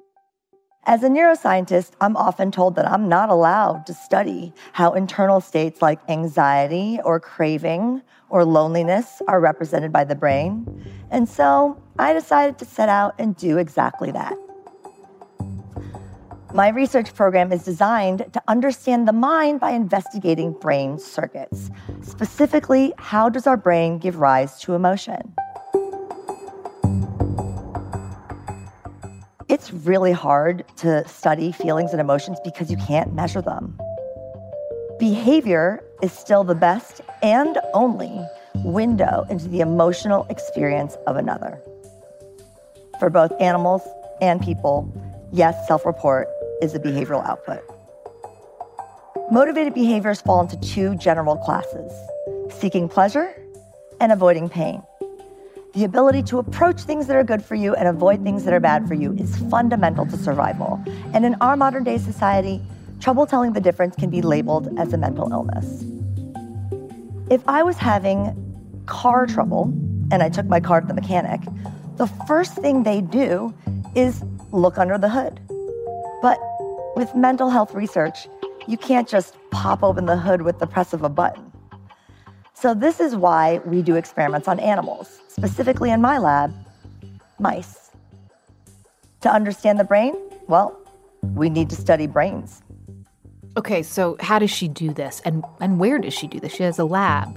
S4: As a neuroscientist, I'm often told that I'm not allowed to study how internal states like anxiety or craving or loneliness are represented by the brain. And so I decided to set out and do exactly that. My research program is designed to understand the mind by investigating brain circuits. Specifically, how does our brain give rise to emotion? It's really hard to study feelings and emotions because you can't measure them. Behavior is still the best and only window into the emotional experience of another. For both animals and people, yes, self-report is a behavioral output. Motivated behaviors fall into two general classes: seeking pleasure and avoiding pain. The ability to approach things that are good for you and avoid things that are bad for you is fundamental to survival. And in our modern day society, trouble telling the difference can be labeled as a mental illness. If I was having car trouble and I took my car to the mechanic, the first thing they do is look under the hood. But with mental health research, you can't just pop open the hood with the press of a button. So this is why we do experiments on animals, specifically in my lab, mice. To understand the brain, well, we need to study brains.
S1: Okay, so how does she do this? And, and where does she do this? She has a lab.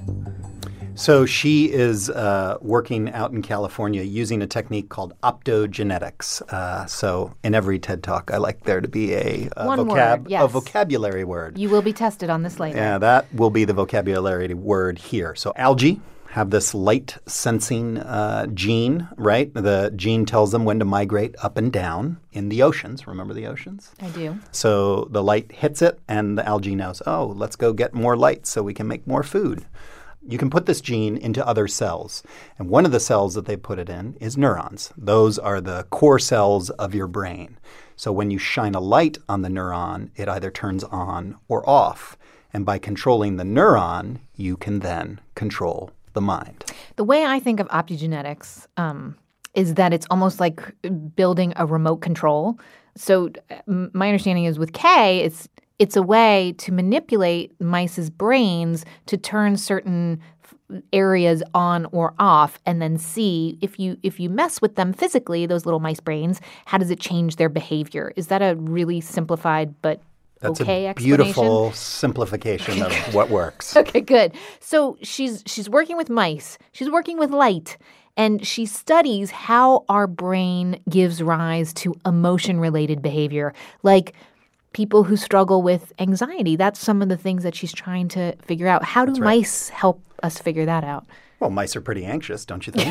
S5: So she is uh, working out in California using a technique called optogenetics. Uh, so in every TED Talk, I like there to be a, a,
S1: One
S5: vocab,
S1: word, yes.
S5: a vocabulary word.
S1: You will be tested on this later.
S5: Yeah, that will be the vocabulary word here. So algae have this light sensing uh, gene, right? The gene tells them when to migrate up and down in the oceans. Remember the oceans?
S1: I do.
S5: So the light hits it and the algae knows, oh, let's go get more light so we can make more food. You can put this gene into other cells. And one of the cells that they put it in is neurons. Those are the core cells of your brain. So when you shine a light on the neuron, it either turns on or off. And by controlling the neuron, you can then control the mind.
S1: The way I think of optogenetics um, is that it's almost like building a remote control. So m- my understanding is with Kay, it's It's a way to manipulate mice's brains to turn certain f- areas on or off and then see if you if you mess with them physically, those little mice brains, how does it change their behavior? Is that a really simplified but
S5: That's
S1: okay
S5: a
S1: explanation?
S5: beautiful simplification of what works.
S1: Okay, good. So she's she's working with mice. She's working with light. And she studies how our brain gives rise to emotion-related behavior, like people who struggle with anxiety. That's some of the things that she's trying to figure out. How do
S5: That's right.
S1: mice help us figure that out?
S5: Well, mice are pretty anxious, don't you think?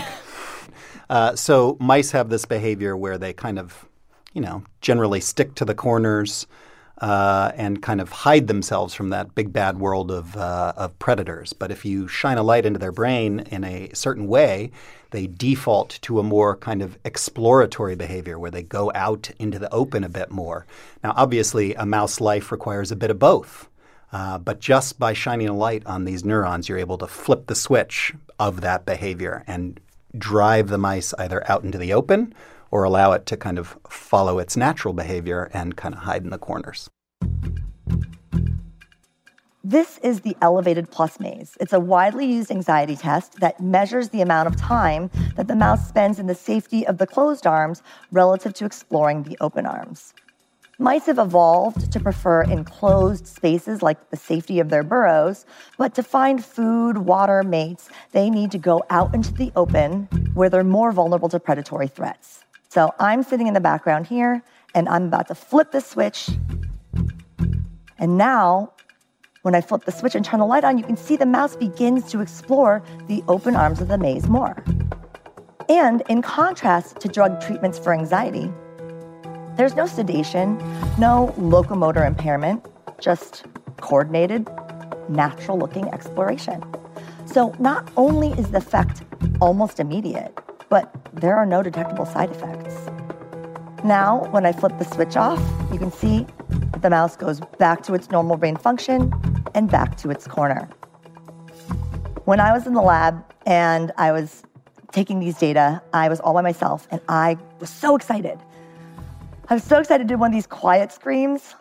S5: uh, so mice have this behavior where they kind of, you know, generally stick to the corners uh, and kind of hide themselves from that big bad world of uh, of predators. But if you shine a light into their brain in a certain way, they default to a more kind of exploratory behavior where they go out into the open a bit more. Now, obviously, a mouse life requires a bit of both. Uh, but just by shining a light on these neurons, you're able to flip the switch of that behavior and drive the mice either out into the open or allow it to kind of follow its natural behavior and kind of hide in the corners.
S4: This is the Elevated Plus maze. It's a widely used anxiety test that measures the amount of time that the mouse spends in the safety of the closed arms relative to exploring the open arms. Mice have evolved to prefer enclosed spaces like the safety of their burrows, but to find food, water, mates, they need to go out into the open where they're more vulnerable to predatory threats. So I'm sitting in the background here, and I'm about to flip the switch. And now, when I flip the switch and turn the light on, you can see the mouse begins to explore the open arms of the maze more. And in contrast to drug treatments for anxiety, there's no sedation, no locomotor impairment, just coordinated, natural-looking exploration. So not only is the effect almost immediate, but there are no detectable side effects. Now, when I flip the switch off, you can see that the mouse goes back to its normal brain function and back to its corner. When I was in the lab and I was taking these data, I was all by myself, and I was so excited. I was so excited to do one of these quiet screams.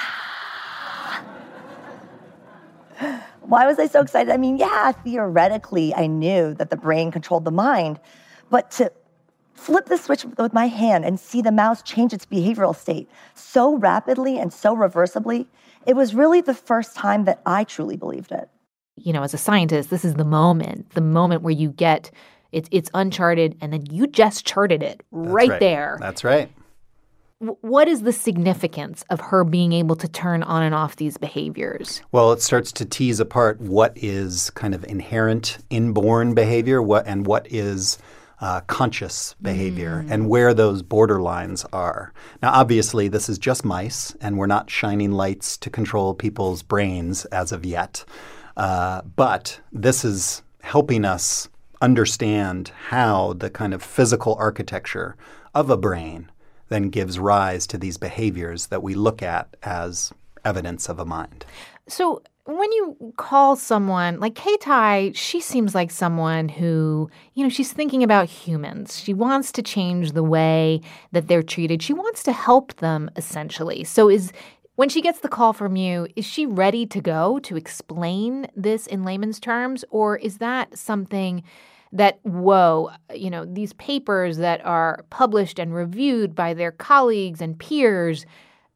S4: Why was I so excited? I mean, yeah, theoretically, I knew that the brain controlled the mind, but to flip the switch with my hand and see the mouse change its behavioral state so rapidly and so reversibly, it was really the first time that I truly believed it.
S1: You know, as a scientist, this is the moment, the moment where you get, it's it's uncharted, and then you just charted it right,
S5: right
S1: there.
S5: That's right.
S1: What is the significance of her being able to turn on and off these behaviors?
S5: Well, it starts to tease apart what is kind of inherent inborn behavior what and what is uh, conscious behavior mm. and where those borderlines are. Now, obviously, this is just mice, and we're not shining lights to control people's brains as of yet. Uh, but this is helping us understand how the kind of physical architecture of a brain then gives rise to these behaviors that we look at as evidence of a mind.
S1: So when you call someone, like Kay-Tai, she seems like someone who, you know, she's thinking about humans. She wants to change the way that they're treated. She wants to help them, essentially. So is when she gets the call from you, is she ready to go to explain this in layman's terms? Or is that something that, whoa, you know, these papers that are published and reviewed by their colleagues and peers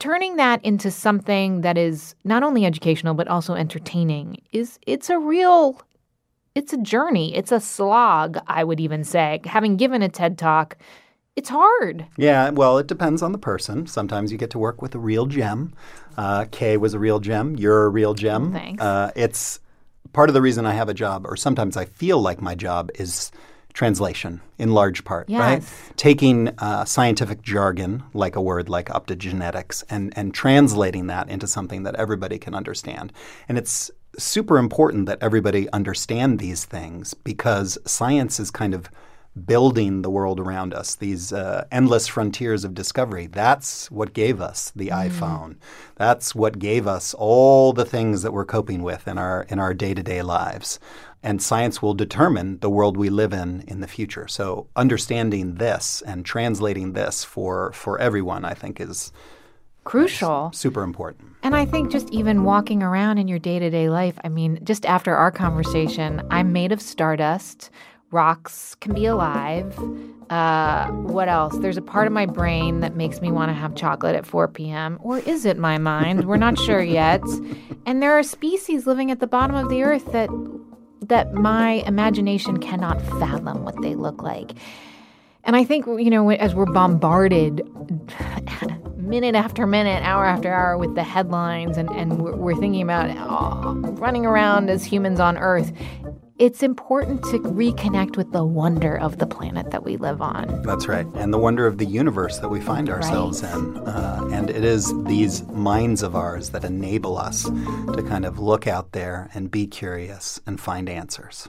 S1: turning that into something that is not only educational but also entertaining is it's a real it's a journey. It's a slog, I would even say. Having given a TED Talk, it's hard.
S5: Yeah, well, it depends on the person. Sometimes you get to work with a real gem. Uh, Kay was a real gem. You're a real gem.
S1: Thanks.
S5: Uh, it's part of the reason I have a job, or sometimes I feel like my job is translation in large part,
S1: yes.
S5: right? Taking uh, scientific jargon, like a word like optogenetics, and, and translating that into something that everybody can understand. And it's super important that everybody understand these things because science is kind of building the world around us, these uh, endless frontiers of discovery. That's what gave us the mm. iPhone. That's what gave us all the things that we're coping with in our in our day-to-day lives. And science will determine the world we live in in the future. So understanding this and translating this for, for everyone, I think, is
S1: crucial.
S5: Is super important.
S1: And I think just even walking around in your day-to-day life, I mean, just after our conversation, I'm made of stardust. Rocks can be alive. Uh, what else? There's a part of my brain that makes me want to have chocolate at four p.m. Or is it my mind? We're not sure yet. And there are species living at the bottom of the earth that that my imagination cannot fathom what they look like. And I think, you know, as we're bombarded minute after minute, hour after hour with the headlines, and, and we're, we're thinking about oh, running around as humans on Earth, it's important to reconnect with the wonder of the planet that we live on.
S5: That's right. And the wonder of the universe that we find ourselves right. in. Uh, and it is these minds of ours that enable us to kind of look out there and be curious and find answers.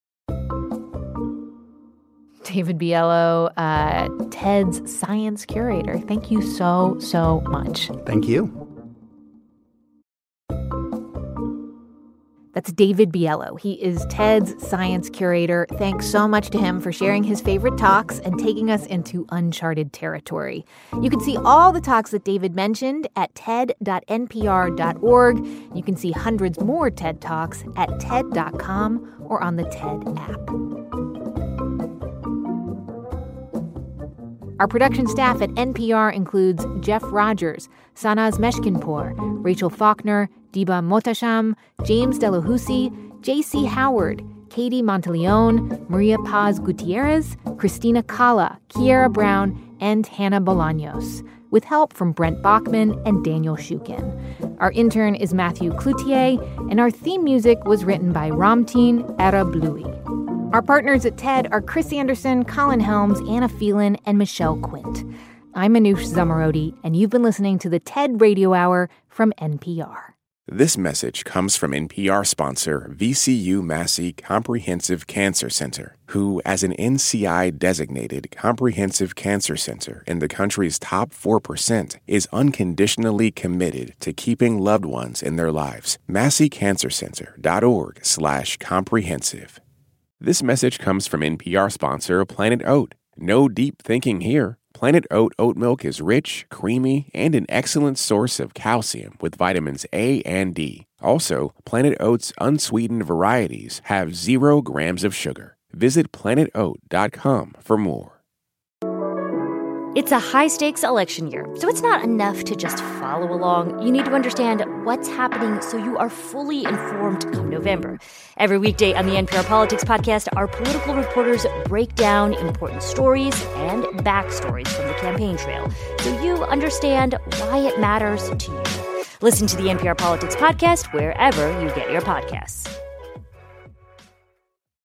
S1: David Biello, uh, TED's science curator. Thank you so, so much.
S5: Thank you.
S1: That's David Biello. He is TED's science curator. Thanks so much to him for sharing his favorite talks and taking us into uncharted territory. You can see all the talks that David mentioned at ted dot n p r dot org. You can see hundreds more TED Talks at ted dot com or on the TED app. Our production staff at N P R includes Jeff Rogers, Sanaz Meshkinpour, Rachel Faulkner, Diba Motasham, James Delahousie, J C Howard, Katie Monteleone, Maria Paz Gutierrez, Christina Kala, Kiera Brown, and Hannah Bolaños, with help from Brent Bachman and Daniel Shukin. Our intern is Matthew Cloutier, and our theme music was written by Ramtin Arablouei. Our partners at TED are Chris Anderson, Colin Helms, Anna Phelan, and Michelle Quint. I'm Manoush Zomorodi, and you've been listening to the TED Radio Hour from N P R.
S14: This message comes from N P R sponsor V C U Massey Comprehensive Cancer Center, who, as an N C I-designated comprehensive cancer center in the country's top four percent, is unconditionally committed to keeping loved ones in their lives. massey cancer center dot org slash comprehensive. This message comes from N P R sponsor Planet Oat. No deep thinking here. Planet Oat oat milk is rich, creamy, and an excellent source of calcium with vitamins A and D. Also, Planet Oat's unsweetened varieties have zero grams of sugar. Visit planet oat dot com for more.
S15: It's a high-stakes election year, so it's not enough to just follow along. You need to understand what's happening so you are fully informed come November. Every weekday on the N P R Politics Podcast, our political reporters break down important stories and backstories from the campaign trail so you understand why it matters to you. Listen to the N P R Politics Podcast wherever you get your podcasts.